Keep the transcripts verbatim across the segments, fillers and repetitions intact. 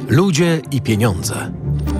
Ludzie i pieniądze.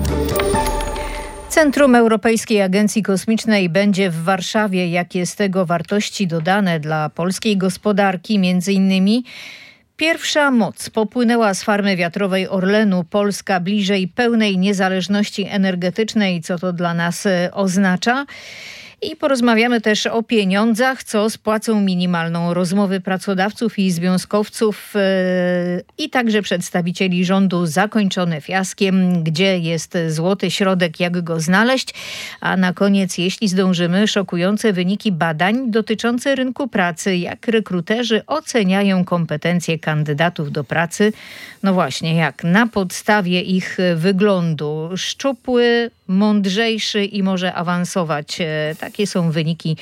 Centrum Europejskiej Agencji Kosmicznej będzie w Warszawie. Jakie z tego wartości dodane dla polskiej gospodarki? Między innymi pierwsza moc popłynęła z farmy wiatrowej Orlenu. Polska bliżej pełnej niezależności energetycznej. Co to dla nas oznacza? I porozmawiamy też o pieniądzach, co z płacą minimalną. Rozmowy pracodawców i związkowców yy, i także przedstawicieli rządu zakończone fiaskiem. Gdzie jest złoty środek, jak go znaleźć? A na koniec, jeśli zdążymy, szokujące wyniki badań dotyczące rynku pracy. Jak rekruterzy oceniają kompetencje kandydatów do pracy? No właśnie, jak na podstawie ich wyglądu. Szczupły, mądrzejszy i może awansować. Takie są wyniki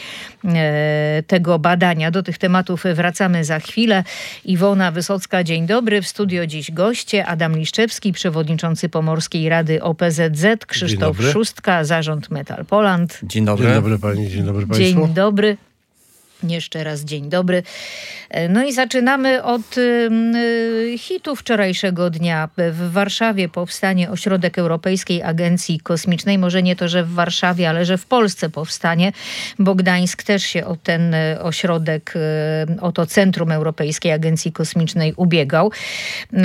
e, tego badania. Do tych tematów wracamy za chwilę. Iwona Wysocka, dzień dobry. W studio dziś goście. Adam Liszczewski, przewodniczący Pomorskiej Rady O P Z Z. Krzysztof Szóstka, Zarząd Metal Poland. Dzień dobry. Dzień dobry pani, dzień dobry państwu. Dzień dobry. Jeszcze raz dzień dobry. No i zaczynamy od y, hitu wczorajszego dnia. W Warszawie powstanie Ośrodek Europejskiej Agencji Kosmicznej. Może nie to, że w Warszawie, ale że w Polsce powstanie, bo Gdańsk też się o ten ośrodek, y, o to Centrum Europejskiej Agencji Kosmicznej ubiegał. Y,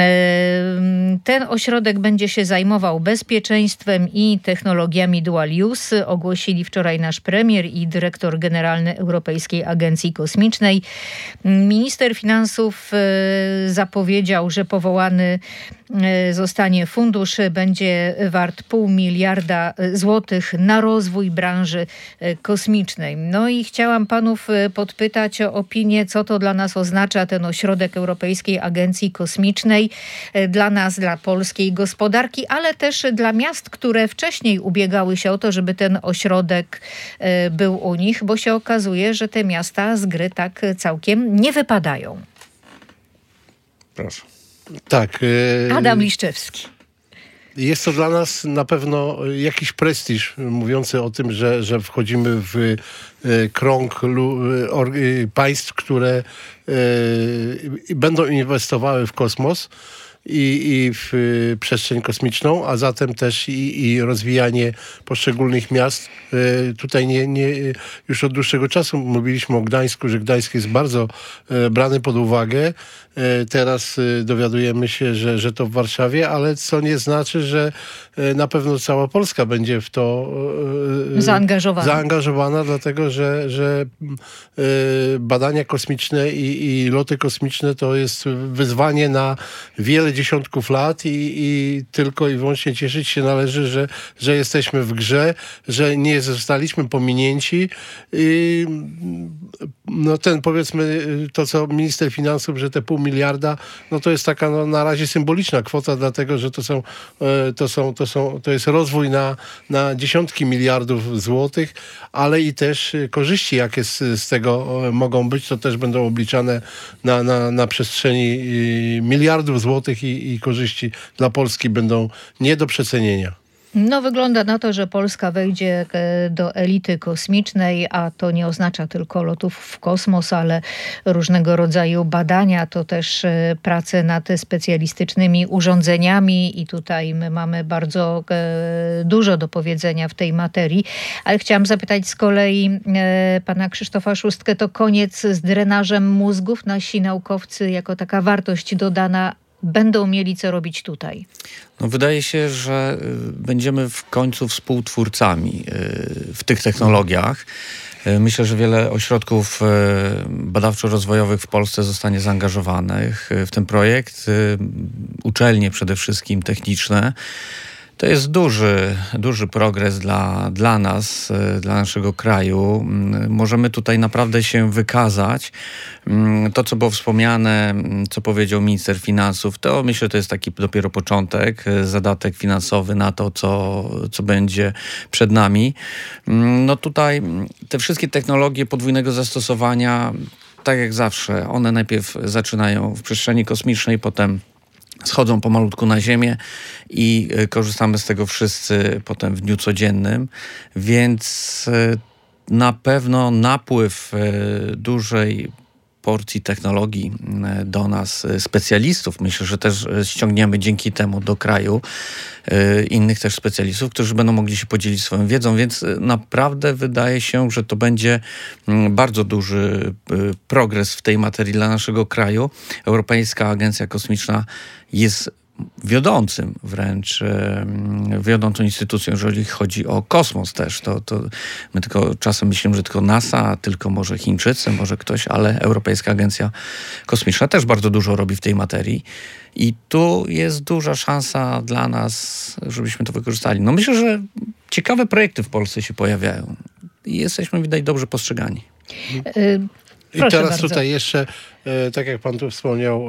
ten ośrodek będzie się zajmował bezpieczeństwem i technologiami dual use. Ogłosili wczoraj nasz premier i dyrektor generalny Europejskiej Agencji Kosmicznej. Minister Finansów zapowiedział, że powołany zostanie fundusz, będzie wart pół miliarda złotych na rozwój branży kosmicznej. No i chciałam panów podpytać o opinię, co to dla nas oznacza ten Ośrodek Europejskiej Agencji Kosmicznej, dla nas, dla polskiej gospodarki, ale też dla miast, które wcześniej ubiegały się o to, żeby ten ośrodek był u nich, bo się okazuje, że te miasta z gry tak całkiem nie wypadają. Proszę. Tak. E... Adam Liszczewski. Jest to dla nas na pewno jakiś prestiż, mówiący o tym, że, że wchodzimy w krąg państw, które będą inwestowały w kosmos i, i w przestrzeń kosmiczną, a zatem też i, i rozwijanie poszczególnych miast. Tutaj nie, nie, już od dłuższego czasu mówiliśmy o Gdańsku, że Gdańsk jest bardzo brany pod uwagę. Teraz dowiadujemy się, że, że to w Warszawie, ale co nie znaczy, że na pewno cała Polska będzie w to zaangażowana, zaangażowana dlatego że, że badania kosmiczne i, i loty kosmiczne to jest wyzwanie na wiele dziesiątków lat i, i tylko i wyłącznie cieszyć się należy, że, że jesteśmy w grze, że nie zostaliśmy pominięci. I, no ten, powiedzmy, to co minister finansów, że te pół miliarda, no to jest taka no, na razie symboliczna kwota, dlatego że to są, to są, to są, to jest rozwój na, na dziesiątki miliardów złotych, ale i też korzyści, jakie z, z tego mogą być, to też będą obliczane na, na, na przestrzeni miliardów złotych i, i korzyści dla Polski będą nie do przecenienia. No wygląda na to, że Polska wejdzie do elity kosmicznej, a to nie oznacza tylko lotów w kosmos, ale różnego rodzaju badania, to też prace nad specjalistycznymi urządzeniami i tutaj my mamy bardzo dużo do powiedzenia w tej materii. Ale chciałam zapytać z kolei pana Krzysztofa Szóstkę, to koniec z drenażem mózgów? Nasi naukowcy jako taka wartość dodana będą mieli co robić tutaj? No, wydaje się, że będziemy w końcu współtwórcami w tych technologiach. Myślę, że wiele ośrodków badawczo-rozwojowych w Polsce zostanie zaangażowanych w ten projekt. Uczelnie przede wszystkim techniczne. To jest duży, duży progres dla, dla nas, dla naszego kraju. Możemy tutaj naprawdę się wykazać. To, co było wspomniane, co powiedział minister finansów, to myślę, że to jest taki dopiero początek, zadatek finansowy na to, co, co będzie przed nami. No tutaj te wszystkie technologie podwójnego zastosowania, tak jak zawsze, one najpierw zaczynają w przestrzeni kosmicznej, potem schodzą pomalutku na ziemię i korzystamy z tego wszyscy potem w dniu codziennym, więc na pewno napływ dużej porcji technologii do nas, specjalistów. Myślę, że też ściągniemy dzięki temu do kraju innych też specjalistów, którzy będą mogli się podzielić swoją wiedzą, więc naprawdę wydaje się, że to będzie bardzo duży progres w tej materii dla naszego kraju. Europejska Agencja Kosmiczna jest wiodącym wręcz, wiodącą instytucją, jeżeli chodzi o kosmos też. To, to my tylko czasem myślimy, że tylko NASA, tylko może Chińczycy, może ktoś, ale Europejska Agencja Kosmiczna też bardzo dużo robi w tej materii. I tu jest duża szansa dla nas, żebyśmy to wykorzystali. No myślę, że ciekawe projekty w Polsce się pojawiają. I jesteśmy, widać, dobrze postrzegani. Y- I Proszę teraz bardzo. tutaj jeszcze, e, tak jak pan tu wspomniał,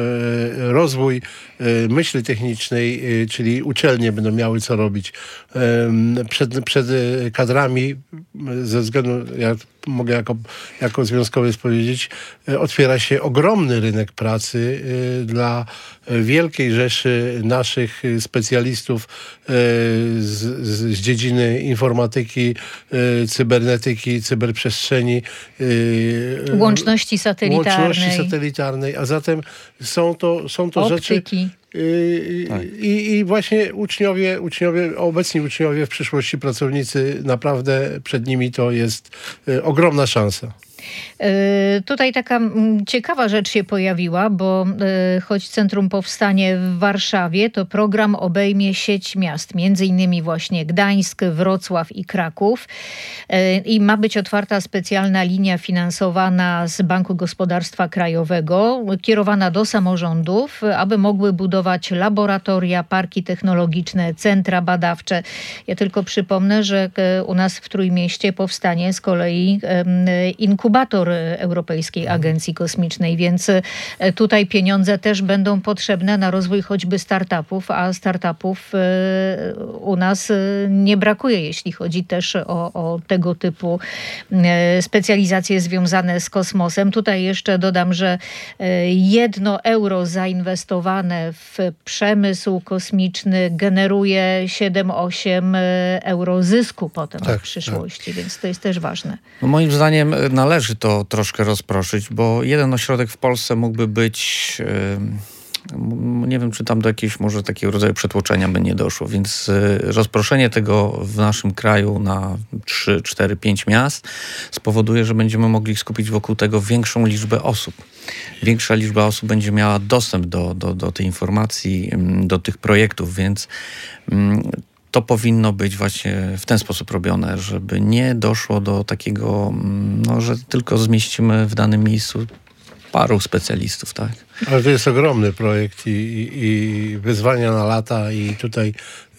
e, rozwój e, myśli technicznej, e, czyli uczelnie będą miały co robić. E, przed, przed kadrami, ze względu, ja mogę jako, jako związkowiec powiedzieć, e, otwiera się ogromny rynek pracy e, dla wielkiej rzeszy naszych specjalistów e, z, z, z dziedziny informatyki, e, cybernetyki, cyberprzestrzeni, e, Łączności satelitarnej. łączności satelitarnej, a zatem są to, są to rzeczy... Optyki. Yy, Tak. i, I właśnie uczniowie, uczniowie, obecni uczniowie, w przyszłości pracownicy, naprawdę przed nimi to jest y, ogromna szansa. Y, Tutaj taka mm, ciekawa rzecz się pojawiła, bo y, choć centrum powstanie w Warszawie, to program obejmie sieć miast, między innymi właśnie Gdańsk, Wrocław i Kraków. Y, I ma być otwarta specjalna linia finansowana z Banku Gospodarstwa Krajowego, kierowana do samorządów, aby mogły budować laboratoria, parki technologiczne, centra badawcze. Ja tylko przypomnę, że y, u nas w Trójmieście powstanie z kolei y, inkubator Europejskiej Agencji Kosmicznej, więc tutaj pieniądze też będą potrzebne na rozwój choćby startupów, a startupów u nas nie brakuje, jeśli chodzi też o, o tego typu specjalizacje związane z kosmosem. Tutaj jeszcze dodam, że jedno euro zainwestowane w przemysł kosmiczny generuje siedem osiem euro zysku potem Tak, w przyszłości, więc to jest też ważne. No moim zdaniem należy to troszkę rozproszyć, bo jeden ośrodek w Polsce mógłby być, yy, nie wiem, czy tam do jakiegoś może takiego rodzaju przetłoczenia by nie doszło, więc yy, rozproszenie tego w naszym kraju na trzy, cztery, pięć miast spowoduje, że będziemy mogli skupić wokół tego większą liczbę osób. Większa liczba osób będzie miała dostęp do, do, do tej informacji, yy, do tych projektów, więc yy, to powinno być właśnie w ten sposób robione, żeby nie doszło do takiego, no, że tylko zmieścimy w danym miejscu paru specjalistów, tak? Ale to jest ogromny projekt i, i, i wyzwania na lata i tutaj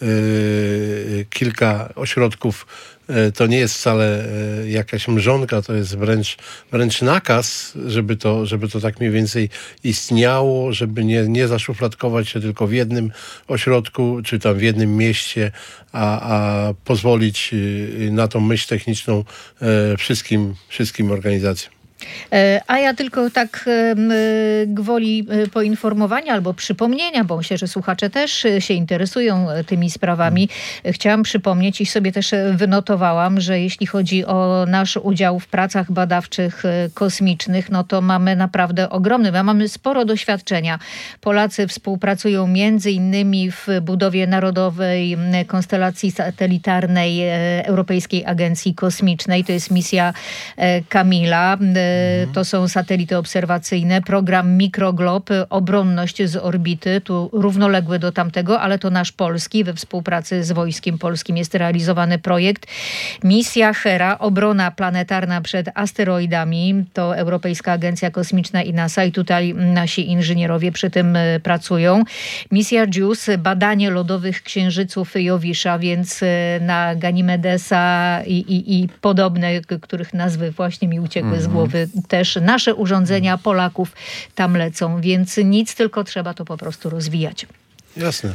yy, kilka ośrodków yy, to nie jest wcale yy, jakaś mrzonka, to jest wręcz, wręcz nakaz, żeby to, żeby to tak mniej więcej istniało, żeby nie, nie zaszufladkować się tylko w jednym ośrodku, czy tam w jednym mieście, a, a pozwolić yy, na tą myśl techniczną yy, wszystkim, wszystkim organizacjom. A ja tylko tak gwoli poinformowania albo przypomnienia, bo myślę, że słuchacze też się interesują tymi sprawami. Chciałam przypomnieć i sobie też wynotowałam, że jeśli chodzi o nasz udział w pracach badawczych kosmicznych, no to mamy naprawdę ogromny, my mamy sporo doświadczenia. Polacy współpracują między innymi w budowie Narodowej Konstelacji Satelitarnej Europejskiej Agencji Kosmicznej. To jest misja Kamila. To są satelity obserwacyjne, program Mikroglob, obronność z orbity, tu równoległy do tamtego, ale to nasz polski, we współpracy z Wojskiem Polskim jest realizowany projekt. Misja Hera, obrona planetarna przed asteroidami, to Europejska Agencja Kosmiczna i NASA i tutaj nasi inżynierowie przy tym pracują. Misja JUICE, badanie lodowych księżyców Jowisza, więc na Ganimedesa i, i, i podobne, których nazwy właśnie mi uciekły mm-hmm. z głowy, też nasze urządzenia Polaków tam lecą, więc nic, tylko trzeba to po prostu rozwijać. Jasne.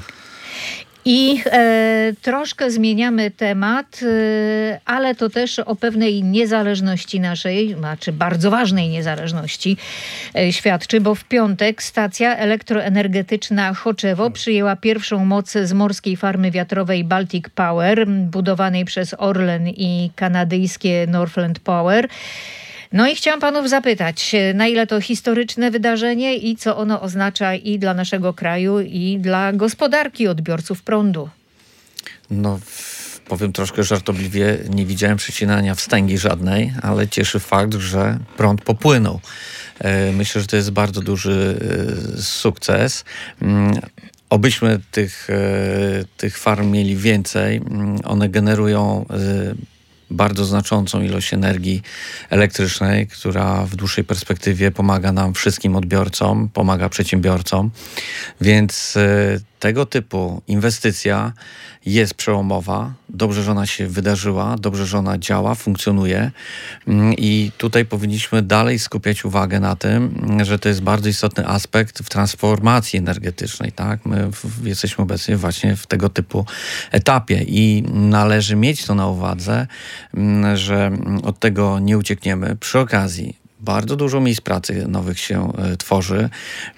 I e, troszkę zmieniamy temat, e, ale to też o pewnej niezależności naszej, znaczy bardzo ważnej niezależności e, świadczy, bo w piątek stacja elektroenergetyczna Choczewo przyjęła pierwszą moc z morskiej farmy wiatrowej Baltic Power, budowanej przez Orlen i kanadyjskie Northland Power. No i chciałam panów zapytać, na ile to historyczne wydarzenie i co ono oznacza i dla naszego kraju, i dla gospodarki odbiorców prądu? No, powiem troszkę żartobliwie, nie widziałem przecinania wstęgi żadnej, ale cieszy fakt, że prąd popłynął. Myślę, że to jest bardzo duży sukces. Obyśmy tych, tych farm mieli więcej. One generują bardzo znaczącą ilość energii elektrycznej, która w dłuższej perspektywie pomaga nam wszystkim odbiorcom, pomaga przedsiębiorcom. Więc tego typu inwestycja jest przełomowa. Dobrze, że ona się wydarzyła, dobrze, że ona działa, funkcjonuje i tutaj powinniśmy dalej skupiać uwagę na tym, że to jest bardzo istotny aspekt w transformacji energetycznej. Tak? My w, jesteśmy obecnie właśnie w tego typu etapie i należy mieć to na uwadze, że od tego nie uciekniemy. Przy okazji bardzo dużo miejsc pracy nowych się e, tworzy.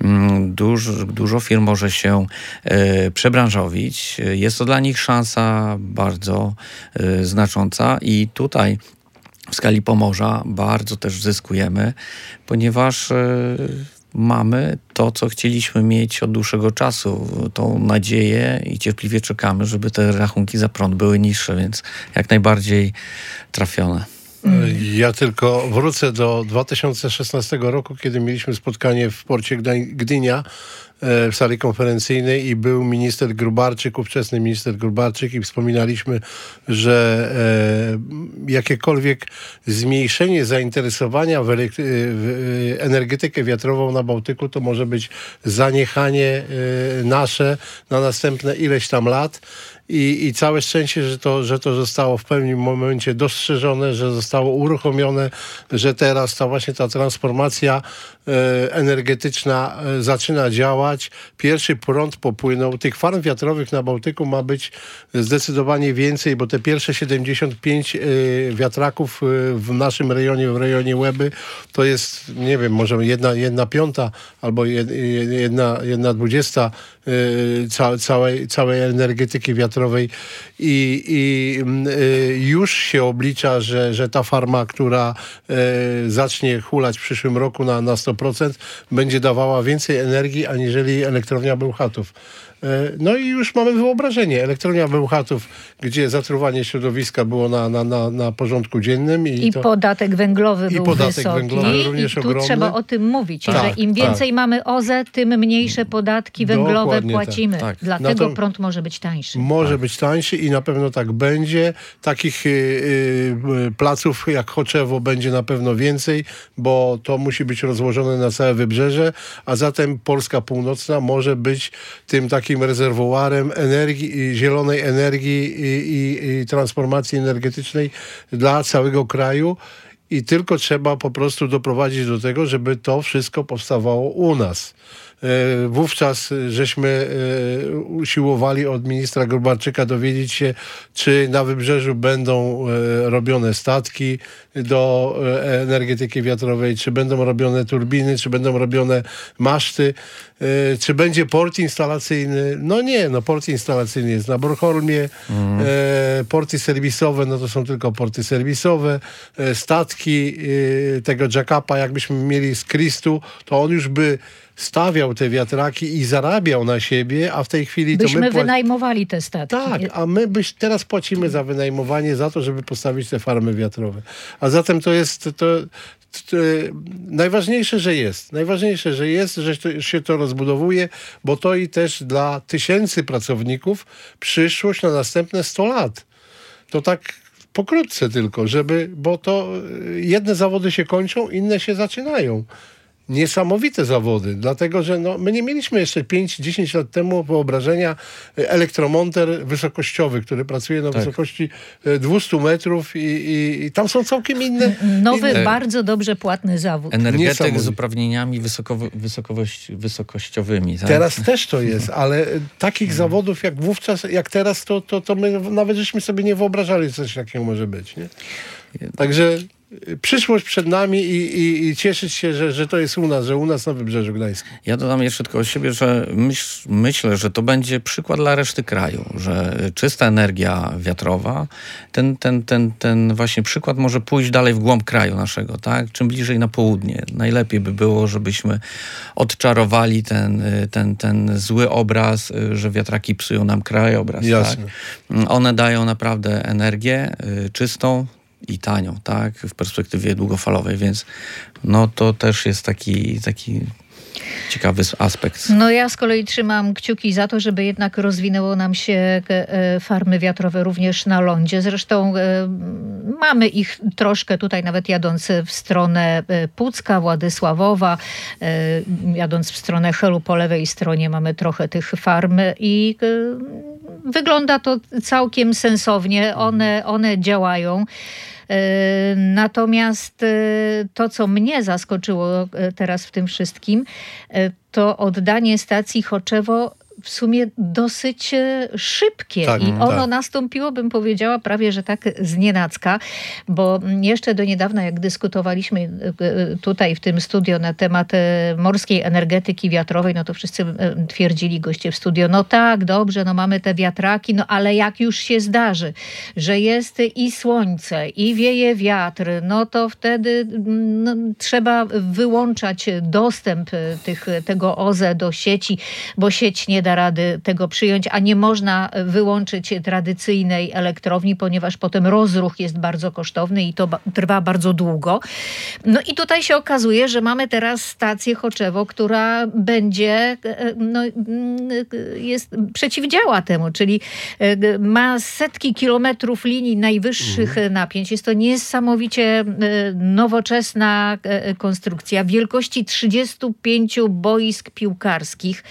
Dużo, dużo firm może się e, przebranżowić. Jest to dla nich szansa bardzo e, znacząca i tutaj w skali Pomorza bardzo też zyskujemy, ponieważ e, mamy to, co chcieliśmy mieć od dłuższego czasu. Tą nadzieję i cierpliwie czekamy, żeby te rachunki za prąd były niższe, więc jak najbardziej trafione. Ja tylko wrócę do dwa tysiące szesnastego roku, kiedy mieliśmy spotkanie w porcie Gdynia w sali konferencyjnej i był minister Gróbarczyk, ówczesny minister Gróbarczyk i wspominaliśmy, że e, jakiekolwiek zmniejszenie zainteresowania w, w energetykę wiatrową na Bałtyku to może być zaniechanie e, nasze na następne ileś tam lat. I, I całe szczęście, że to, że to zostało w pewnym momencie dostrzeżone, że zostało uruchomione, że teraz ta właśnie ta transformacja e, energetyczna e, zaczyna działać. Pierwszy prąd popłynął. Tych farm wiatrowych na Bałtyku ma być zdecydowanie więcej, bo te pierwsze siedemdziesiąt pięć e, wiatraków e, w naszym rejonie, w rejonie Łeby, to jest, nie wiem, może jedna, jedna piąta albo jedna, jedna dwudziesta e, ca, całej, całej energetyki wiatrowej. I, i y, już się oblicza, że, że ta farma, która y, zacznie hulać w przyszłym roku na, na sto procent, będzie dawała więcej energii aniżeli elektrownia Bełchatów. No i już mamy wyobrażenie. Elektrownia Bełchatów, gdzie zatruwanie środowiska było na, na, na, na porządku dziennym. I, I to, podatek węglowy i był podatek wysoki. węglowy również I tu ogromny. trzeba o tym mówić, Tak, że im więcej tak. mamy O Z E, tym mniejsze podatki węglowe Dokładnie płacimy. tak. Tak. Dlatego No to prąd może być tańszy. Może tak. być tańszy i na pewno tak będzie. Takich y, y, placów jak Choczewo będzie na pewno więcej, bo to musi być rozłożone na całe wybrzeże, a zatem Polska Północna może być tym takim rezerwuarem energii, zielonej energii i, i, i transformacji energetycznej dla całego kraju. I tylko trzeba po prostu doprowadzić do tego, żeby to wszystko powstawało u nas. Wówczas żeśmy usiłowali od ministra Gróbarczyka dowiedzieć się, czy na wybrzeżu będą robione statki do energetyki wiatrowej, czy będą robione turbiny, czy będą robione maszty, czy będzie port instalacyjny. No nie, no port instalacyjny jest na Bornholmie, mm. porty serwisowe, no to są tylko porty serwisowe, statki tego jack-upa, jakbyśmy mieli z Christu, to on już by stawiał te wiatraki i zarabiał na siebie, a w tej chwili Byśmy to my... Płac... wynajmowali te statki. Tak, a my byś teraz płacimy za wynajmowanie, za to, żeby postawić te farmy wiatrowe. A zatem to jest... To, to, to, najważniejsze, że jest. Najważniejsze, że jest, że to, się to rozbudowuje, bo to i też dla tysięcy pracowników przyszłość na następne sto lat. To tak pokrótce tylko, żeby... Bo to jedne zawody się kończą, inne się zaczynają. Niesamowite zawody, dlatego że no, my nie mieliśmy jeszcze pięć dziesięć lat temu wyobrażenia elektromonter wysokościowy, który pracuje na tak. wysokości dwieście metrów i, i, i tam są całkiem inne... Nowy, inne... bardzo dobrze płatny zawód. Energetyk z uprawnieniami wysokowo, wysokowość, wysokościowymi. Tak? Teraz też to jest, ale takich zawodów jak wówczas, jak teraz, to, to, to my nawet żeśmy sobie nie wyobrażali, coś takiego może być. Nie? Także przyszłość przed nami i, i, i cieszyć się, że, że to jest u nas, że u nas na Wybrzeżu Gdańskim. Ja dodam jeszcze tylko o siebie, że myśl, myślę, że to będzie przykład dla reszty kraju, że czysta energia wiatrowa, ten, ten, ten, ten właśnie przykład może pójść dalej w głąb kraju naszego, tak? Czym bliżej na południe. Najlepiej by było, żebyśmy odczarowali ten, ten, ten zły obraz, że wiatraki psują nam krajobraz. Jasne. Tak? One dają naprawdę energię czystą i tanią, tak? W perspektywie długofalowej, więc no to też jest taki, taki ciekawy aspekt. No ja z kolei trzymam kciuki za to, żeby jednak rozwinęło nam się farmy wiatrowe również na lądzie. Zresztą mamy ich troszkę tutaj, nawet jadąc w stronę Pucka, Władysławowa, jadąc w stronę Helu po lewej stronie mamy trochę tych farm i wygląda to całkiem sensownie. One, one działają. Natomiast to, co mnie zaskoczyło teraz w tym wszystkim, to oddanie stacji Choczewo w sumie dosyć szybkie tak, i ono tak. nastąpiło, bym powiedziała, prawie że tak znienacka, bo jeszcze do niedawna, jak dyskutowaliśmy tutaj w tym studio na temat morskiej energetyki wiatrowej, no to wszyscy twierdzili, goście w studio, no tak, dobrze, no mamy te wiatraki, no ale jak już się zdarzy, że jest i słońce, i wieje wiatr, no to wtedy no, trzeba wyłączać dostęp tych, tego O Z E do sieci, bo sieć nie da rady tego przyjąć, a nie można wyłączyć tradycyjnej elektrowni, ponieważ potem rozruch jest bardzo kosztowny i to ba- trwa bardzo długo. No i tutaj się okazuje, że mamy teraz stację Choczewo, która będzie, no, jest, przeciwdziała temu, czyli ma setki kilometrów linii najwyższych mhm. napięć. Jest to niesamowicie nowoczesna konstrukcja wielkości trzydziestu pięciu boisk piłkarskich.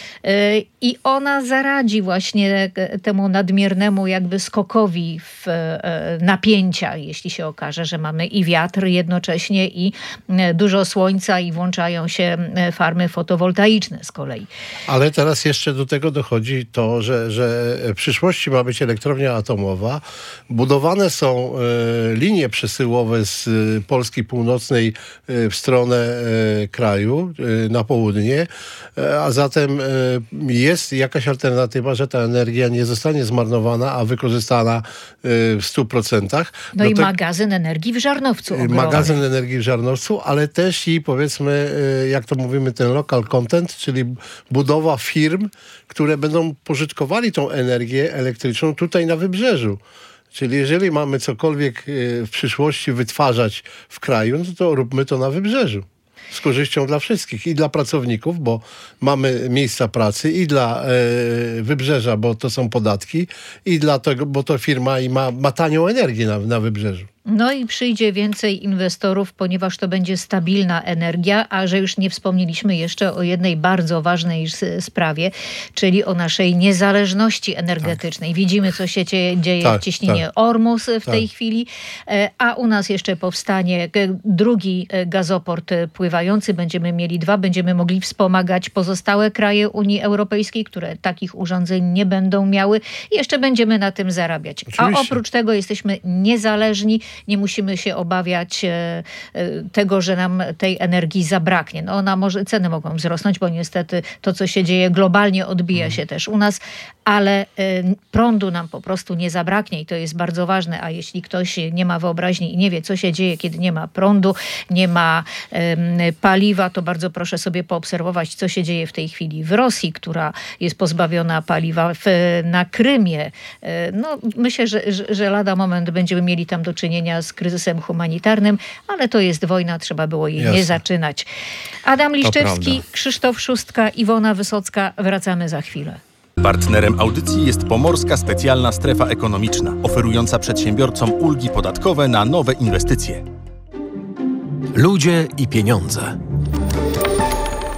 I ona zaradzi właśnie temu nadmiernemu jakby skokowi w napięcia, jeśli się okaże, że mamy i wiatr jednocześnie i dużo słońca i włączają się farmy fotowoltaiczne z kolei. Ale teraz jeszcze do tego dochodzi to, że, że w przyszłości ma być elektrownia atomowa. Budowane są e, linie przesyłowe z Polski Północnej e, w stronę e, kraju, e, na południe, e, a zatem e, jest jakaś alternatywa, że ta energia nie zostanie zmarnowana, a wykorzystana w stu procentach. No i te... magazyn energii w Żarnowcu. Ogromny. Magazyn energii w Żarnowcu, ale też i powiedzmy, jak to mówimy, ten local content, czyli budowa firm, które będą pożytkowali tą energię elektryczną tutaj na Wybrzeżu. Czyli jeżeli mamy cokolwiek w przyszłości wytwarzać w kraju, no to róbmy to na Wybrzeżu. Z korzyścią dla wszystkich i dla pracowników, bo mamy miejsca pracy, i dla e, Wybrzeża, bo to są podatki, i dlatego, bo to firma i ma, ma tanią energię na, na Wybrzeżu. No i przyjdzie więcej inwestorów, ponieważ to będzie stabilna energia, a że już nie wspomnieliśmy jeszcze o jednej bardzo ważnej sprawie, czyli o naszej niezależności energetycznej. Tak. Widzimy, co się dzieje tak, w cieśninie tak. Ormus w tak. tej chwili, a u nas jeszcze powstanie drugi gazoport pływający. Będziemy mieli dwa, będziemy mogli wspomagać pozostałe kraje Unii Europejskiej, które takich urządzeń nie będą miały. I jeszcze będziemy na tym zarabiać. Oczywiście. A oprócz tego jesteśmy niezależni. Nie musimy się obawiać e, e, tego, że nam tej energii zabraknie. No ona może, ceny mogą wzrosnąć, bo niestety to, co się dzieje globalnie, odbija się też u nas, ale e, prądu nam po prostu nie zabraknie i to jest bardzo ważne. A jeśli ktoś nie ma wyobraźni i nie wie, co się dzieje, kiedy nie ma prądu, nie ma e, paliwa, to bardzo proszę sobie poobserwować, co się dzieje w tej chwili w Rosji, która jest pozbawiona paliwa, w, na Krymie. E, no myślę, że, że, że lada moment będziemy mieli tam do czynienia z kryzysem humanitarnym, ale to jest wojna, trzeba było jej Jasne. nie zaczynać. Adam Liszczewski, Krzysztof Szóstka, Iwona Wysocka. Wracamy za chwilę. Partnerem audycji jest Pomorska Specjalna Strefa Ekonomiczna, oferująca przedsiębiorcom ulgi podatkowe na nowe inwestycje. Ludzie i pieniądze.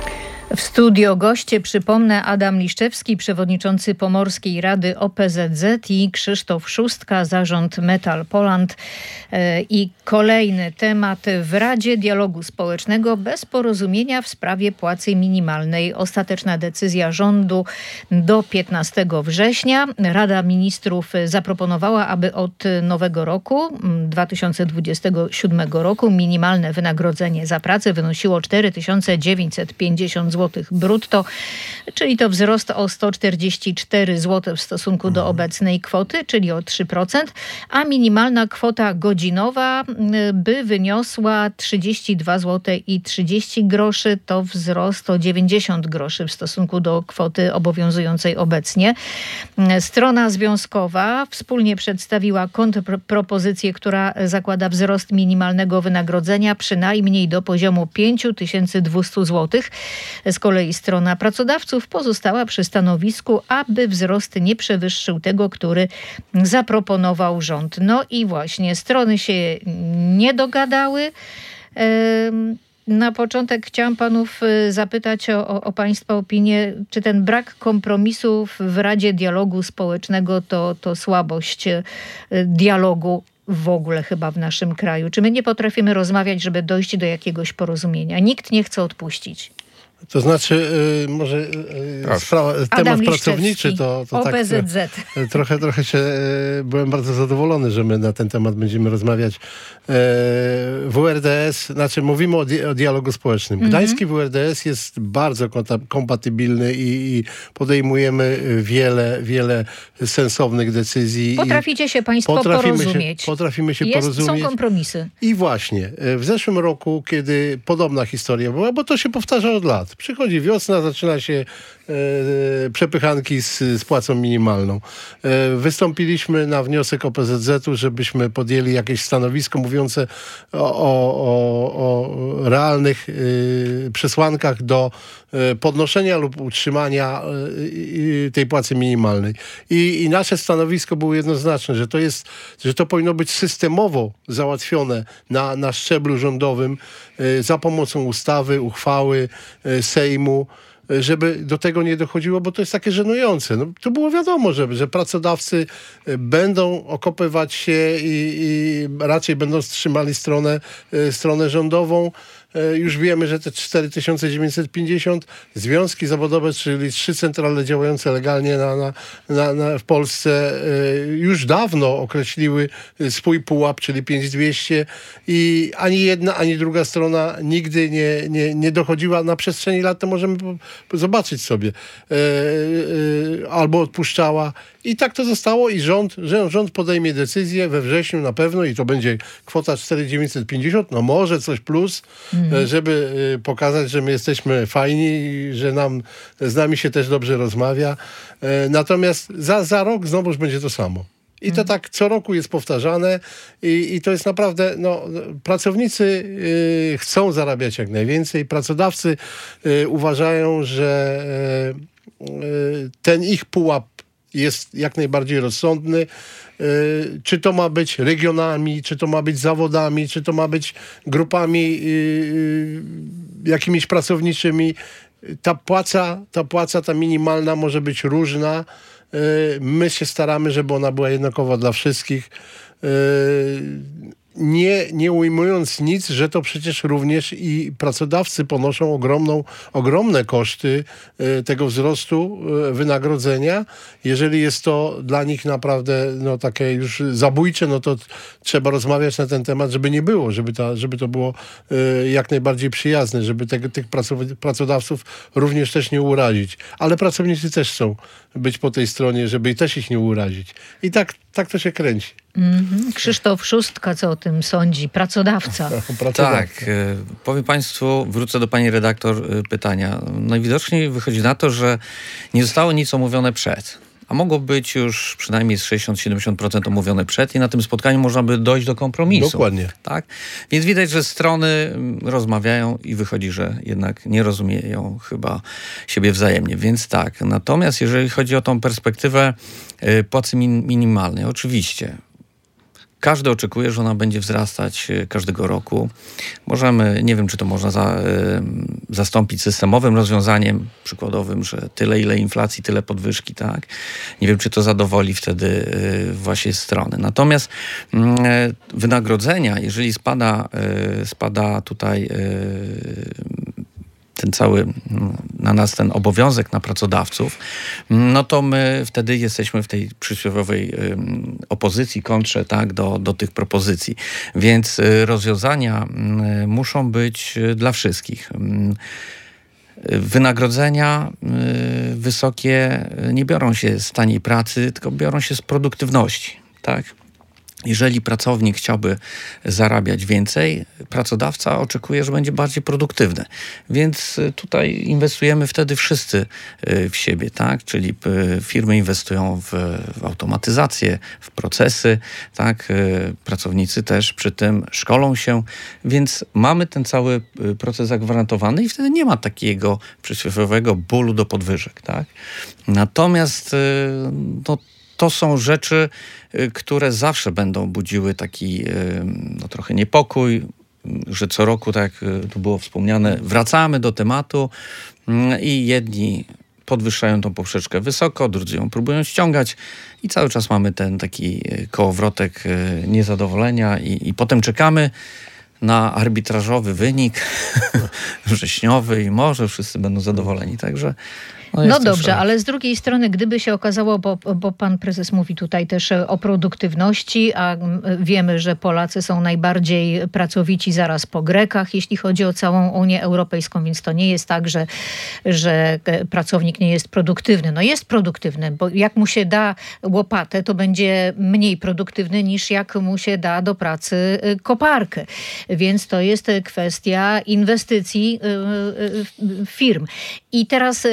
W studio goście, przypomnę, Adam Liszczewski, przewodniczący Pomorskiej Rady O P Z Z i Krzysztof Szóstka, zarząd Metal Poland. I kolejny temat. W Radzie Dialogu Społecznego bez porozumienia w sprawie płacy minimalnej. Ostateczna decyzja rządu do piętnastego września. Rada Ministrów zaproponowała, aby od nowego roku, dwa tysiące dwudziestego siódmego roku, minimalne wynagrodzenie za pracę wynosiło cztery tysiące dziewięćset pięćdziesiąt złotych brutto, czyli to wzrost o sto czterdzieści cztery złote w stosunku do obecnej kwoty, czyli o trzy procent, a minimalna kwota godzinowa by wyniosła trzydzieści dwa złote i trzydzieści groszy, to wzrost o dziewięćdziesiąt groszy w stosunku do kwoty obowiązującej obecnie. Strona związkowa wspólnie przedstawiła kontrpropozycję, która zakłada wzrost minimalnego wynagrodzenia przynajmniej do poziomu pięć tysięcy dwieście złotych. Z kolei strona pracodawców pozostała przy stanowisku, aby wzrost nie przewyższył tego, który zaproponował rząd. No i właśnie strony się nie dogadały. Na początek chciałam panów zapytać o, o, o państwa opinię, czy ten brak kompromisów w Radzie Dialogu Społecznego to, to słabość dialogu w ogóle chyba w naszym kraju? Czy my nie potrafimy rozmawiać, żeby dojść do jakiegoś porozumienia? Nikt nie chce odpuścić. To znaczy, y, może y, sprawa, temat pracowniczy to, to O P Z Z. Tak, trochę, trochę się y, byłem bardzo zadowolony, że my na ten temat będziemy rozmawiać. Y, W R D S, znaczy mówimy o, di- o dialogu społecznym. Gdański mm-hmm. W R D S jest bardzo konta- kompatybilny i, i podejmujemy wiele, wiele sensownych decyzji. Potraficie się państwo potrafimy porozumieć. Się, potrafimy się jest, porozumieć. Są kompromisy. I właśnie, w zeszłym roku, kiedy podobna historia była, bo to się powtarza od lat. Przychodzi wiosna, zaczyna się e, przepychanki z, z płacą minimalną. E, wystąpiliśmy na wniosek O P Z Z-u, żebyśmy podjęli jakieś stanowisko mówiące o, o, o, o realnych e, przesłankach do e, podnoszenia lub utrzymania e, tej płacy minimalnej. I, I nasze stanowisko było jednoznaczne, że to jest, że to powinno być systemowo załatwione na, na szczeblu rządowym e, za pomocą ustawy, uchwały, e, Sejmu, żeby do tego nie dochodziło, bo to jest takie żenujące. No, to było wiadomo, że, że pracodawcy będą okopywać się i, i raczej będą trzymali stronę, stronę rządową. Już wiemy, że te cztery tysiące dziewięćset pięćdziesiąt związki zawodowe, czyli trzy centrale działające legalnie na, na, na, na, w Polsce już dawno określiły swój pułap, czyli pięć tysięcy dwieście i ani jedna, ani druga strona nigdy nie, nie, nie dochodziła. Na przestrzeni lat to możemy zobaczyć sobie. Albo odpuszczała. I tak to zostało i rząd, rząd podejmie decyzję we wrześniu na pewno i to będzie kwota cztery tysiące dziewięćset pięćdziesiąt, no może coś plus, mm. żeby pokazać, że my jesteśmy fajni i że nam, z nami się też dobrze rozmawia. Natomiast za, za rok znowuż będzie to samo. I to tak co roku jest powtarzane i, i to jest naprawdę, no, pracownicy y, chcą zarabiać jak najwięcej, pracodawcy y, uważają, że y, y, ten ich pułap jest jak najbardziej rozsądny. Yy, czy to ma być regionami, czy to ma być zawodami, czy to ma być grupami yy, jakimiś pracowniczymi. Ta płaca, ta płaca, ta minimalna może być różna. Yy, my się staramy, żeby ona była jednakowa dla wszystkich. Yy, Nie, nie ujmując nic, że to przecież również i pracodawcy ponoszą ogromną, ogromne koszty y, tego wzrostu y, wynagrodzenia. Jeżeli jest to dla nich naprawdę no, takie już zabójcze, no to t- trzeba rozmawiać na ten temat, żeby nie było, żeby, ta, żeby to było y, jak najbardziej przyjazne, żeby te, tych pracow- pracodawców również też nie urazić. Ale pracownicy też chcą być po tej stronie, żeby też ich nie urazić. I tak, tak to się kręci. Mm-hmm. Krzysztof Szóstka, co o tym sądzi? Pracodawca. Tak, y, powiem państwu, wrócę do pani redaktor y, pytania. Najwidoczniej wychodzi na to, że nie zostało nic omówione przed. A mogło być już przynajmniej z sześćdziesiąt do siedemdziesięciu procent omówione przed i na tym spotkaniu można by dojść do kompromisu. Dokładnie. Tak? Więc widać, że strony rozmawiają i wychodzi, że jednak nie rozumieją chyba siebie wzajemnie. Więc tak. Natomiast jeżeli chodzi o tą perspektywę y, płacy min- minimalnej, oczywiście każdy oczekuje, że ona będzie wzrastać każdego roku. Możemy, nie wiem, czy to można za, zastąpić systemowym rozwiązaniem przykładowym, że tyle, ile inflacji, tyle podwyżki, tak? Nie wiem, czy to zadowoli wtedy właśnie strony. Natomiast wynagrodzenia, jeżeli spada, spada tutaj ten cały, na nas ten obowiązek na pracodawców, no to my wtedy jesteśmy w tej przysłowiowej opozycji, kontrze, tak, do, do tych propozycji. Więc rozwiązania muszą być dla wszystkich. Wynagrodzenia wysokie nie biorą się z taniej pracy, tylko biorą się z produktywności, tak? Jeżeli pracownik chciałby zarabiać więcej, pracodawca oczekuje, że będzie bardziej produktywny. Więc tutaj inwestujemy wtedy wszyscy w siebie, tak? Czyli firmy inwestują w, w automatyzację, w procesy, tak? Pracownicy też przy tym szkolą się, więc mamy ten cały proces zagwarantowany i wtedy nie ma takiego przysłowiowego bólu do podwyżek, tak? Natomiast no, to są rzeczy, które zawsze będą budziły taki no, trochę niepokój, że co roku, tak jak tu było wspomniane, wracamy do tematu i jedni podwyższają tą poprzeczkę wysoko, drudzy ją próbują ściągać i cały czas mamy ten taki kołowrotek niezadowolenia i, i potem czekamy na arbitrażowy wynik wrześniowy i może wszyscy będą zadowoleni. Także No, no dobrze, szans. Ale z drugiej strony, gdyby się okazało, bo, bo pan prezes mówi tutaj też o produktywności, a wiemy, że Polacy są najbardziej pracowici zaraz po Grekach, jeśli chodzi o całą Unię Europejską, więc to nie jest tak, że, że pracownik nie jest produktywny. No jest produktywny, bo jak mu się da łopatę, to będzie mniej produktywny niż jak mu się da do pracy koparkę. Więc to jest kwestia inwestycji firm. I teraz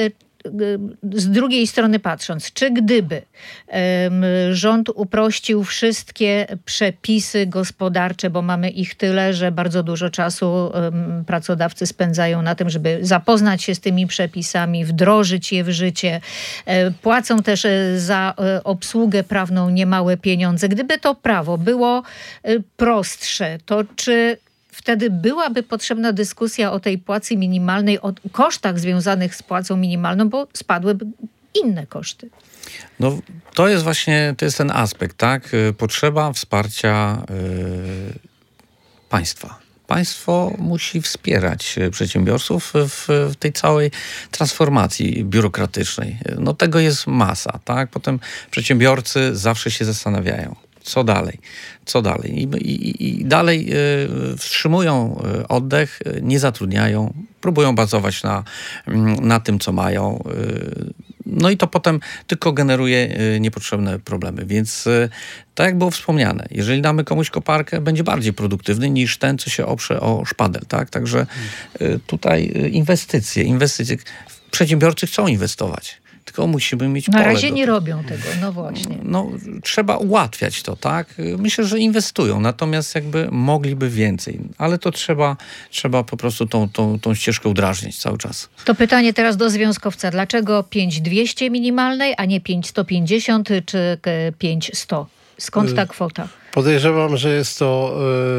z drugiej strony patrząc, czy gdyby um, rząd uprościł wszystkie przepisy gospodarcze, bo mamy ich tyle, że bardzo dużo czasu um, pracodawcy spędzają na tym, żeby zapoznać się z tymi przepisami, wdrożyć je w życie, e, płacą też za e, obsługę prawną niemałe pieniądze. Gdyby to prawo było e, prostsze, to czy wtedy byłaby potrzebna dyskusja o tej płacy minimalnej, o kosztach związanych z płacą minimalną, bo spadłyby inne koszty. No to jest właśnie, to jest ten aspekt, tak? Potrzeba wsparcia yy, państwa. Państwo musi wspierać przedsiębiorców w, w tej całej transformacji biurokratycznej. No tego jest masa, tak? Potem przedsiębiorcy zawsze się zastanawiają, co dalej, co dalej. I, i, i dalej y, wstrzymują oddech, nie zatrudniają, próbują bazować na, na tym, co mają. Y, no i to potem tylko generuje y, niepotrzebne problemy. Więc y, tak jak było wspomniane, jeżeli damy komuś koparkę, będzie bardziej produktywny niż ten, co się oprze o szpadel, tak? Także y, tutaj y, inwestycje, inwestycje. Przedsiębiorcy chcą inwestować. Tylko musimy mieć Na pole razie do nie tego. robią tego, no właśnie. No, trzeba ułatwiać to, tak? Myślę, że inwestują, natomiast jakby mogliby więcej. Ale to trzeba, trzeba po prostu tą, tą, tą ścieżkę udrażniać cały czas. To pytanie teraz do związkowca. Dlaczego pięć tysięcy dwieście minimalnej, a nie pięć tysięcy sto pięćdziesiąt czy pięć tysięcy sto? Skąd ta kwota? Podejrzewam, że jest to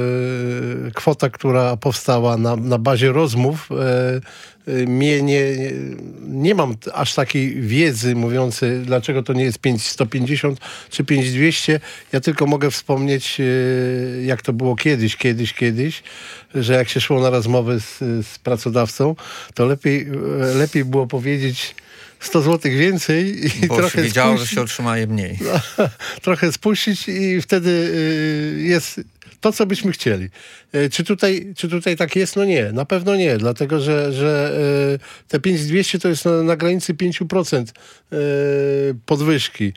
y, kwota, która powstała na, na bazie rozmów. Y, y, mnie nie, nie mam aż takiej wiedzy mówiącej, dlaczego to nie jest pięć tysięcy sto pięćdziesiąt czy pięć tysięcy dwieście. Ja tylko mogę wspomnieć, y, jak to było kiedyś, kiedyś, kiedyś, że jak się szło na rozmowy z, z pracodawcą, to lepiej, lepiej było powiedzieć sto złotych więcej i Bo trochę się wiedziało, spuścić, że się otrzyma mniej. no, trochę spuścić i wtedy jest to, co byśmy chcieli. Czy tutaj, czy tutaj tak jest? No nie, na pewno nie, dlatego że, że te pięć tysięcy dwieście to jest na, na granicy pięć procent podwyżki.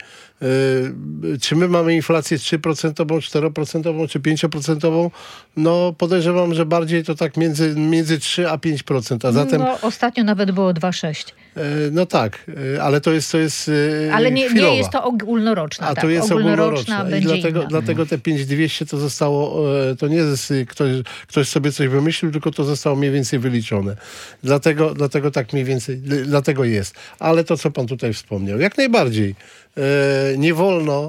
Czy my mamy inflację trzy procent, cztery procent czy pięć procent? No podejrzewam, że bardziej to tak między, między trzy a pięć procent. A zatem, no, ostatnio nawet było dwa przecinek sześć. No tak, ale to jest to jest Ale nie, chwilowa. nie jest to ogólnoroczna. A tak. to jest ogólnoroczna. ogólnoroczna I dlatego, inna. dlatego te pięć tysięcy dwieście to zostało, to nie jest ktoś, ktoś sobie coś wymyślił, tylko to zostało mniej więcej wyliczone. Dlatego, dlatego tak mniej więcej, dlatego jest. Ale to, co pan tutaj wspomniał, jak najbardziej. nie wolno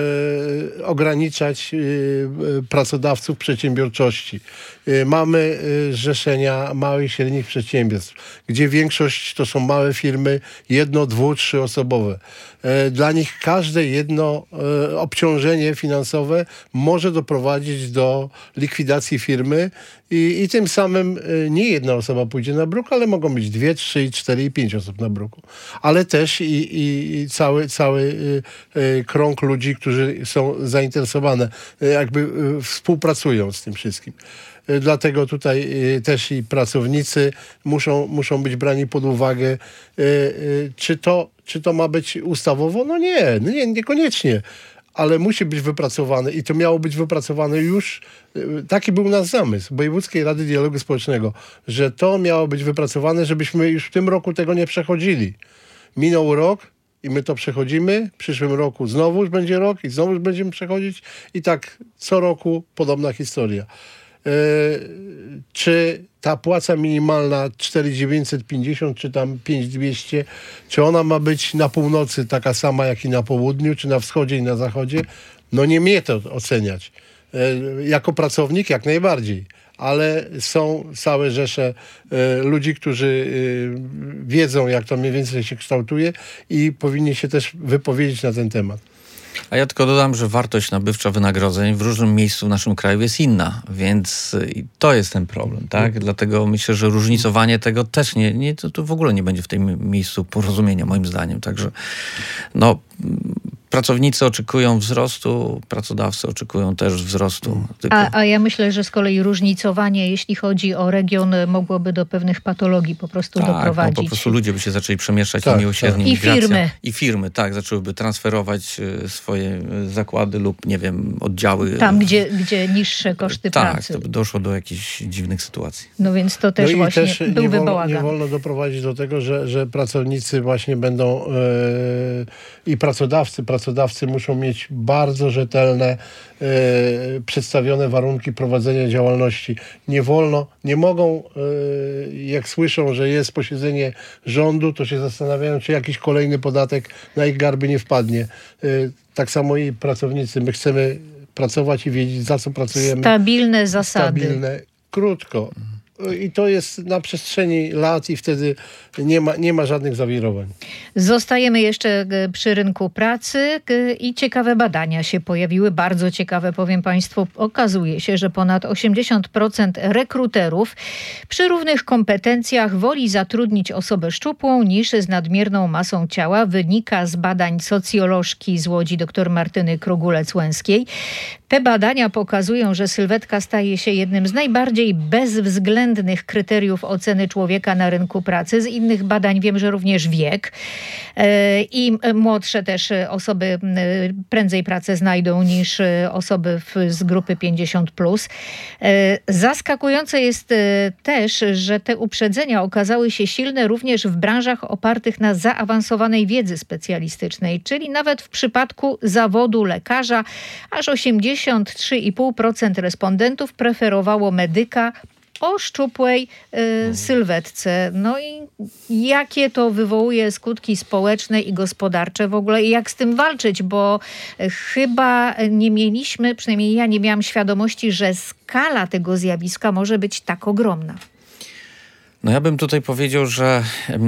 ograniczać pracodawców przedsiębiorczości. Mamy zrzeszenia małych i średnich przedsiębiorstw, gdzie większość to są małe firmy, jedno, dwu, trzyosobowe. Dla nich każde jedno obciążenie finansowe może doprowadzić do likwidacji firmy i, i tym samym nie jedna osoba pójdzie na bruk, ale mogą być dwie, trzy, cztery i pięć osób na bruku. Ale też i, i, i cały, cały krąg ludzi, którzy są zainteresowane, jakby współpracują z tym wszystkim. Dlatego tutaj też i pracownicy muszą, muszą być brani pod uwagę. Czy to, czy to ma być ustawowo? No nie, nie, niekoniecznie. Ale musi być wypracowane i to miało być wypracowane już, taki był nasz zamysł Wojewódzkiej Rady Dialogu Społecznego, że to miało być wypracowane, żebyśmy już w tym roku tego nie przechodzili. Minął rok i my to przechodzimy, w przyszłym roku znowuż będzie rok i znowuż będziemy przechodzić i tak co roku podobna historia. Yy, czy ta płaca minimalna cztery tysiące dziewięćset pięćdziesiąt, czy tam pięć tysięcy dwieście, czy ona ma być na północy taka sama jak i na południu, czy na wschodzie i na zachodzie? No nie mnie to oceniać. Yy, jako pracownik jak najbardziej, ale są całe rzesze y, ludzi, którzy y, wiedzą, jak to mniej więcej się kształtuje i powinni się też wypowiedzieć na ten temat. A ja tylko dodam, że wartość nabywcza wynagrodzeń w różnym miejscu w naszym kraju jest inna, więc to jest ten problem, tak? Mm. Dlatego myślę, że różnicowanie tego też nie, nie to, to w ogóle nie będzie w tym miejscu porozumienia, moim zdaniem. Także no, pracownicy oczekują wzrostu, pracodawcy oczekują też wzrostu. Tylko... A, a ja myślę, że z kolei różnicowanie, jeśli chodzi o region, mogłoby do pewnych patologii po prostu tak, doprowadzić. No, po prostu ludzie by się zaczęli przemieszczać tak, niemiłosiernie. tak. I firmy. I firmy, tak, zaczęłyby transferować swoje zakłady lub, nie wiem, oddziały. Tam, gdzie, gdzie niższe koszty tak, pracy. Tak, to by doszło do jakichś dziwnych sytuacji. No więc to też no właśnie też byłby nie wolno, bałagan. Nie wolno doprowadzić do tego, że, że pracownicy właśnie będą yy, i pracodawcy, pracodawcy muszą mieć bardzo rzetelne, yy, przedstawione warunki prowadzenia działalności. Nie wolno, nie mogą, yy, jak słyszą, że jest posiedzenie rządu, to się zastanawiają, czy jakiś kolejny podatek na ich garby nie wpadnie. Yy, tak samo i pracownicy. My chcemy pracować i wiedzieć, za co pracujemy. Stabilne zasady. Stabilne, krótko. I to jest na przestrzeni lat i wtedy nie ma, nie ma żadnych zawirowań. Zostajemy jeszcze przy rynku pracy i ciekawe badania się pojawiły. Bardzo ciekawe, powiem Państwu. Okazuje się, że ponad osiemdziesiąt procent rekruterów przy równych kompetencjach woli zatrudnić osobę szczupłą niż z nadmierną masą ciała. Wynika z badań socjolożki z Łodzi dr Martyny Krugulec-Łęskiej. Te badania pokazują, że sylwetka staje się jednym z najbardziej bezwzględnych kryteriów oceny człowieka na rynku pracy. Z innych badań wiem, że również wiek i młodsze też osoby prędzej pracę znajdą niż osoby z grupy pięćdziesiąt plus. Zaskakujące jest też, że te uprzedzenia okazały się silne również w branżach opartych na zaawansowanej wiedzy specjalistycznej, czyli nawet w przypadku zawodu lekarza aż osiemdziesiąt trzy i pół procent respondentów preferowało medyka o szczupłej y, sylwetce. No i jakie to wywołuje skutki społeczne i gospodarcze w ogóle i jak z tym walczyć, bo chyba nie mieliśmy, przynajmniej ja nie miałam świadomości, że skala tego zjawiska może być tak ogromna. No ja bym tutaj powiedział, że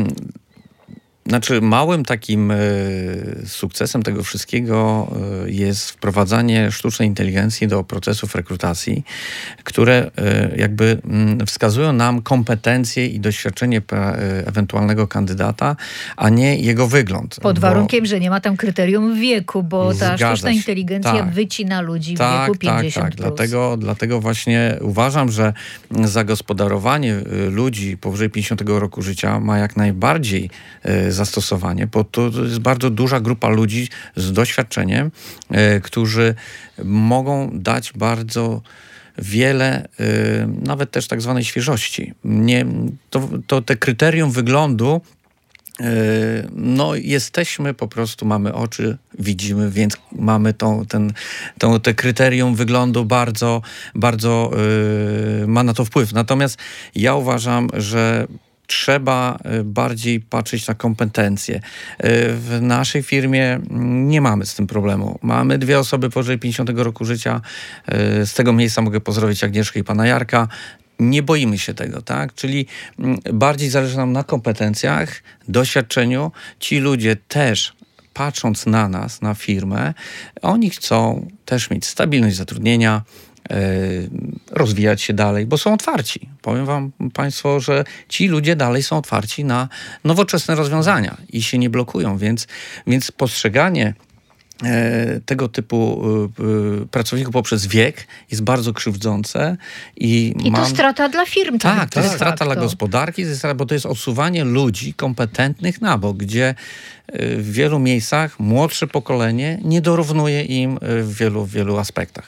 Znaczy małym takim y, sukcesem tego wszystkiego y, jest wprowadzanie sztucznej inteligencji do procesów rekrutacji, które y, jakby y, wskazują nam kompetencje i doświadczenie pra, y, ewentualnego kandydata, a nie jego wygląd. Pod warunkiem, bo, że nie ma tam kryterium wieku, bo ta sztuczna się. inteligencja tak. wycina ludzi tak, w wieku pięćdziesiąt tak, tak. plus. Dlatego, dlatego właśnie uważam, że zagospodarowanie ludzi powyżej pięćdziesiątego roku życia ma jak najbardziej y, zastosowanie, bo to jest bardzo duża grupa ludzi z doświadczeniem, y, którzy mogą dać bardzo wiele, y, nawet też tak zwanej świeżości. Nie, to, to te kryterium wyglądu, y, no jesteśmy po prostu, mamy oczy, widzimy, więc mamy tą, ten, tą, te kryterium wyglądu bardzo, bardzo y, ma na to wpływ. Natomiast ja uważam, że trzeba bardziej patrzeć na kompetencje. W naszej firmie nie mamy z tym problemu. Mamy dwie osoby powyżej pięćdziesiątego roku życia. Z tego miejsca mogę pozdrowić Agnieszkę i pana Jarka. Nie boimy się tego, tak? Czyli bardziej zależy nam na kompetencjach, doświadczeniu. Ci ludzie też, patrząc na nas, na firmę, oni chcą też mieć stabilność zatrudnienia, rozwijać się dalej, bo są otwarci. Powiem wam państwo, że ci ludzie dalej są otwarci na nowoczesne rozwiązania i się nie blokują, więc, więc postrzeganie tego typu pracowników poprzez wiek jest bardzo krzywdzące. I, I mam... to strata dla firm. Tak, to jest de strata dla facto. gospodarki, bo to jest odsuwanie ludzi kompetentnych na bok, gdzie w wielu miejscach młodsze pokolenie nie dorównuje im w wielu, w wielu aspektach.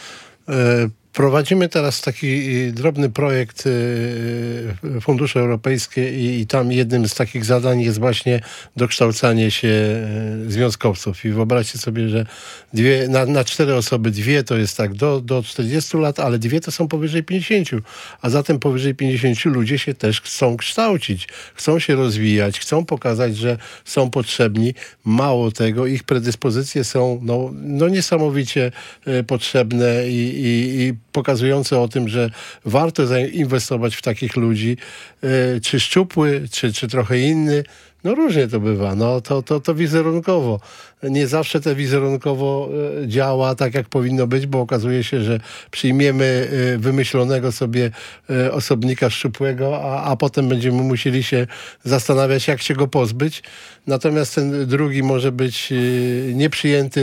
Prowadzimy teraz taki drobny projekt Fundusze Europejskie i, i tam jednym z takich zadań jest właśnie dokształcanie się związkowców. I wyobraźcie sobie, że dwie, na, na cztery osoby dwie to jest tak do, do czterdziestu lat, ale dwie to są powyżej pięćdziesięciu. A zatem powyżej pięćdziesięciu ludzie się też chcą kształcić, chcą się rozwijać, chcą pokazać, że są potrzebni. Mało tego, ich predyspozycje są no, no niesamowicie potrzebne i, i, i pokazujące o tym, że warto zainwestować w takich ludzi, czy szczupły, czy, czy trochę inny. No różnie to bywa, no to, to, to wizerunkowo. Nie zawsze to wizerunkowo działa tak, jak powinno być, bo okazuje się, że przyjmiemy wymyślonego sobie osobnika szczupłego, a, a potem będziemy musieli się zastanawiać, jak się go pozbyć. Natomiast ten drugi może być nieprzyjęty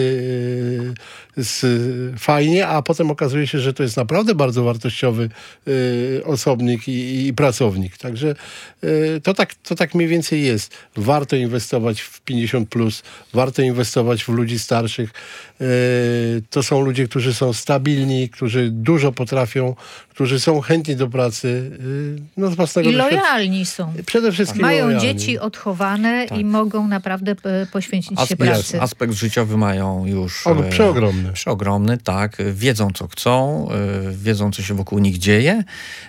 z, fajnie, a potem okazuje się, że to jest naprawdę bardzo wartościowy osobnik i, i pracownik. Także to tak, to tak mniej więcej jest. Warto inwestować w pięćdziesiąt plus, warto inwestować w ludzi starszych. To są ludzie, którzy są stabilni, którzy dużo potrafią, którzy są chętni do pracy. No, z własnego I lojalni są. Przede wszystkim Mają lojalni. dzieci odchowane Tak. i mogą naprawdę poświęcić się Aspekt, pracy. aspekt życiowy mają już O, przeogromny. Przeogromny, tak. Wiedzą, co chcą, wiedzą, co się wokół nich dzieje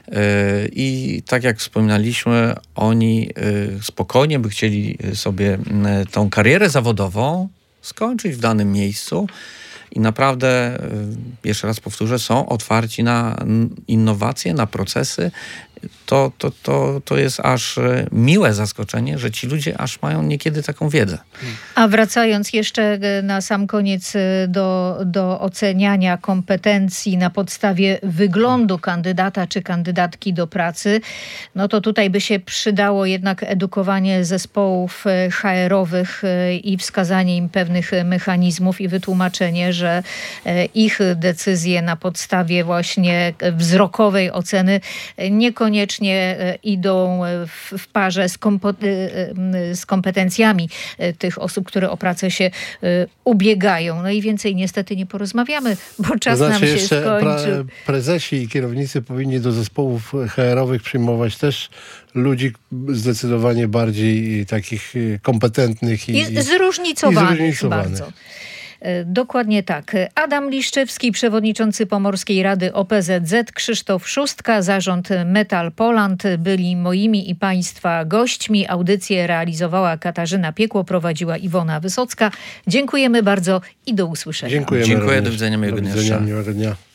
i tak jak wspominaliśmy, oni spokojnie by chcieli sobie tą karierę zawodową skończyć w danym miejscu i naprawdę, jeszcze raz powtórzę, są otwarci na innowacje, na procesy. To, to, to, to jest aż miłe zaskoczenie, że ci ludzie aż mają niekiedy taką wiedzę. A wracając jeszcze na sam koniec do, do oceniania kompetencji na podstawie wyglądu kandydata czy kandydatki do pracy, no to tutaj by się przydało jednak edukowanie zespołów H R-owych i wskazanie im pewnych mechanizmów i wytłumaczenie, że ich decyzje na podstawie właśnie wzrokowej oceny niekoniecznie idą w, w parze z, kompo, z kompetencjami tych osób, które o pracę się ubiegają. No i więcej niestety nie porozmawiamy, bo czas to znaczy nam się jeszcze skończy. Pra, prezesi i kierownicy powinni do zespołów H R-owych przyjmować też ludzi zdecydowanie bardziej takich kompetentnych i, I zróżnicowanych, i zróżnicowanych. bardzo. Dokładnie tak. Adam Liszczewski, przewodniczący Pomorskiej Rady O P Z Z, Krzysztof Szóstka, zarząd Metal Poland byli moimi i państwa gośćmi. Audycję realizowała Katarzyna Piekło, prowadziła Iwona Wysocka. Dziękujemy bardzo i do usłyszenia. Dziękujemy Dziękuję, również. do widzenia, miłego Do dnia. widzenia, miłego dnia.